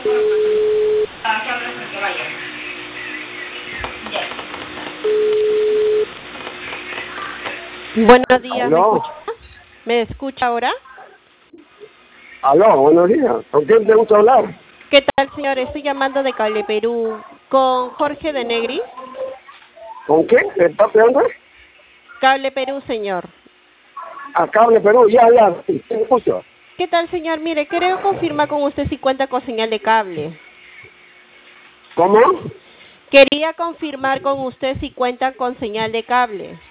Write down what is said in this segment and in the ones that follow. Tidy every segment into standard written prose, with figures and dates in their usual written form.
Buenos días, Aló. ¿me escucha ahora? Aló, buenos días. ¿Con quién te gusta hablar? ¿Qué tal, señor? Estoy llamando de Cable Perú con Jorge de Negri. ¿Con quién? ¿Está pegando? Cable Perú, señor. A Cable Perú, ya, sí, te escucho. ¿Qué tal, señor? Mire, creo confirmar con usted si cuenta con señal de cable. ¿Cómo? Quería confirmar con usted si cuenta con señal de cable.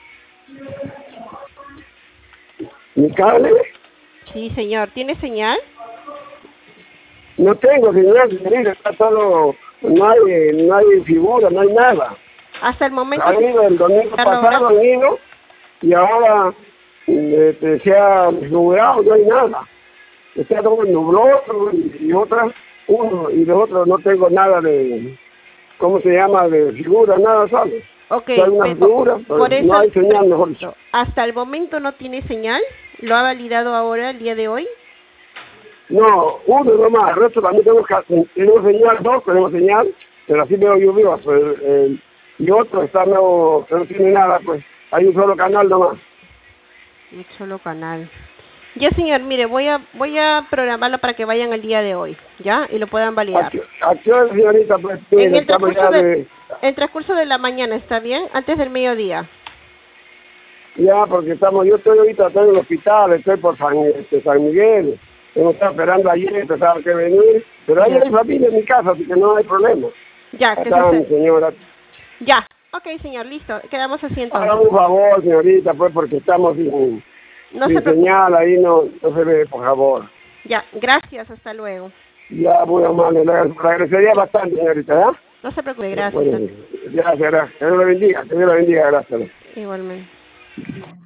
¿Mi cable? Sí, señor. ¿Tiene señal? No tengo, señor, está todo, no hay figura, no hay nada. Hasta el momento... Ha ido el domingo pasado, han ido, y ahora se ha figurado, no hay nada. Está todo nubloso y otras, uno y de otro no tengo nada de, ¿cómo se llama? De figura, nada, ¿sabes? Ok, Hay una figura, pero por eso no hay señal, mejor dicho. ¿Hasta el momento no tiene señal? ¿Lo ha validado ahora, el día de hoy? No, uno nomás, el resto también tenemos señal, dos tenemos señal, pero así veo lluvioso. Pues, y otro está nuevo, que no tiene nada, pues hay un solo canal nomás. Un solo canal. Ya, señor, mire, voy a programarlo para que vayan el día de hoy, ¿ya? Y lo puedan validar. ¿A qué hora, señorita? Pues, En el transcurso de la mañana, ¿está bien? Antes del mediodía. Ya, porque yo estoy ahorita en el hospital, estoy por San Miguel. Hemos estado esperando ayer, pensaba que venir, pero ahí hay familia en mi casa, así que no hay problema. Ya, que acá, mi señora. Ya, ok, señor, listo, quedamos así entonces. Haga un favor, señorita, pues, porque estamos sin señal, ahí no se ve, por favor. Ya, gracias, hasta luego. Ya, muy amable, le agradecería bastante, señorita, ¿ya? No se preocupe, gracias. Bueno, gracias, que Dios la bendiga, gracias. Igualmente.